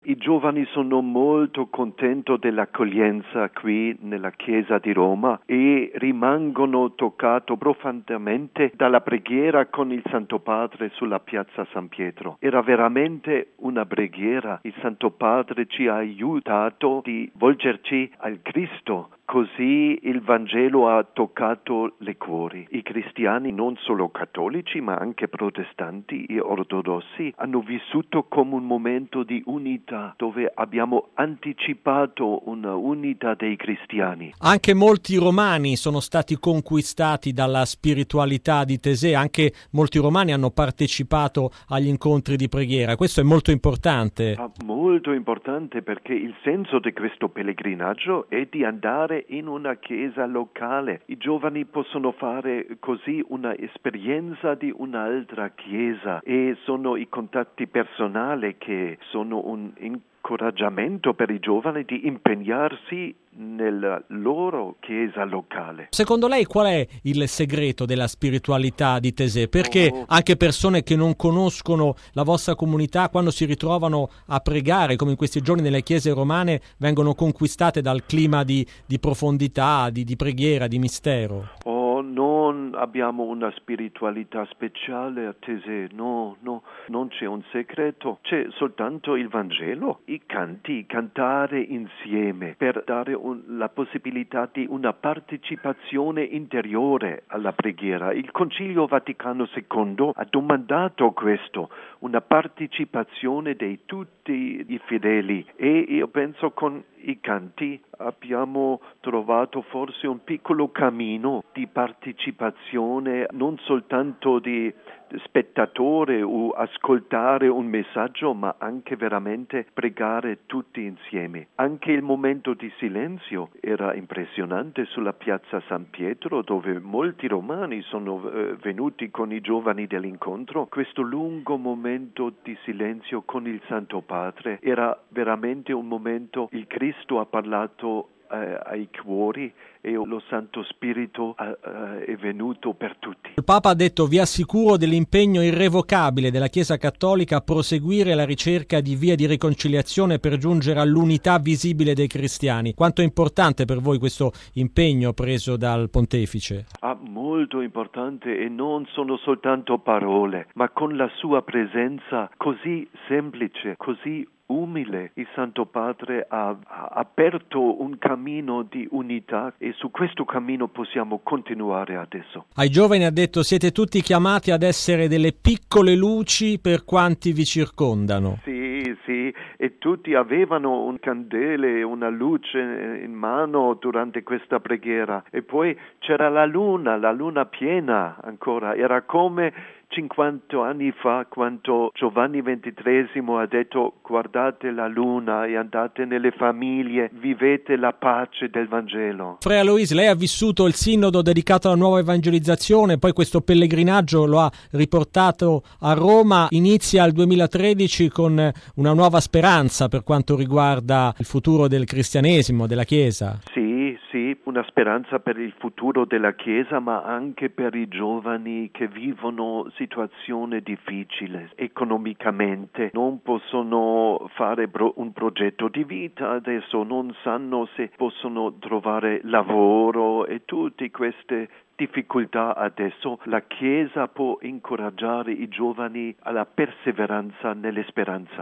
I giovani sono molto contenti dell'accoglienza qui nella Chiesa di Roma e rimangono toccati profondamente dalla preghiera con il Santo Padre sulla piazza San Pietro. Era veramente una preghiera. Il Santo Padre ci ha aiutato di volgerci al Cristo. Così il Vangelo ha toccato le cuori. I cristiani, non solo cattolici, ma anche protestanti e ortodossi, hanno vissuto come un momento di unità, dove abbiamo anticipato una unità dei cristiani. Anche molti romani sono stati conquistati dalla spiritualità di Taizé, anche molti romani hanno partecipato agli incontri di preghiera. Questo è molto importante. Molto importante, perché il senso di questo pellegrinaggio è di andare in una chiesa locale. I giovani possono fare così una esperienza di un'altra chiesa e sono i contatti personali che sono un incoraggiamento per i giovani di impegnarsi nella loro chiesa locale. Secondo lei qual è il segreto della spiritualità di Taizé? Perché anche persone che non conoscono la vostra comunità, quando si ritrovano a pregare, come in questi giorni nelle chiese romane, vengono conquistate dal clima di profondità, di preghiera, di mistero? Non abbiamo una spiritualità speciale a Taizé, no, non c'è un segreto, c'è soltanto il Vangelo, i canti, cantare insieme per dare la possibilità di una partecipazione interiore alla preghiera. Il Concilio Vaticano II ha domandato questo, una partecipazione di tutti i fedeli, e io penso con i canti abbiamo trovato forse un piccolo cammino di partecipazione, non soltanto di spettatore o ascoltare un messaggio, ma anche veramente pregare tutti insieme. Anche il momento di silenzio era impressionante sulla piazza San Pietro, dove molti romani sono venuti con i giovani dell'incontro. Questo lungo momento di silenzio con il Santo Padre era veramente un momento. Il Cristo ha parlato ai cuori e lo Santo Spirito è venuto per tutti. Il Papa ha detto: vi assicuro dell'impegno irrevocabile della Chiesa Cattolica a proseguire la ricerca di vie di riconciliazione per giungere all'unità visibile dei cristiani. Quanto è importante per voi questo impegno preso dal Pontefice? Molto importante, e non sono soltanto parole, ma con la sua presenza così semplice, così umile. Il Santo Padre ha aperto un cammino di unità e su questo cammino possiamo continuare adesso. Ai giovani ha detto: siete tutti chiamati ad essere delle piccole luci per quanti vi circondano. Sì, e tutti avevano un candele, una luce in mano durante questa preghiera, e poi c'era la luna piena ancora, era come 50 anni fa, quando Giovanni XXIII ha detto: guardate la luna e andate nelle famiglie, vivete la pace del Vangelo. Fra Alois, lei ha vissuto il sinodo dedicato alla nuova evangelizzazione, poi questo pellegrinaggio lo ha riportato a Roma, inizia il 2013 con una nuova speranza per quanto riguarda il futuro del cristianesimo, della Chiesa. Sì, una speranza per il futuro della Chiesa, ma anche per i giovani che vivono situazioni difficili economicamente, non possono fare un progetto di vita adesso, non sanno se possono trovare lavoro e tutte queste difficoltà adesso. La Chiesa può incoraggiare i giovani alla perseveranza nell'esperanza.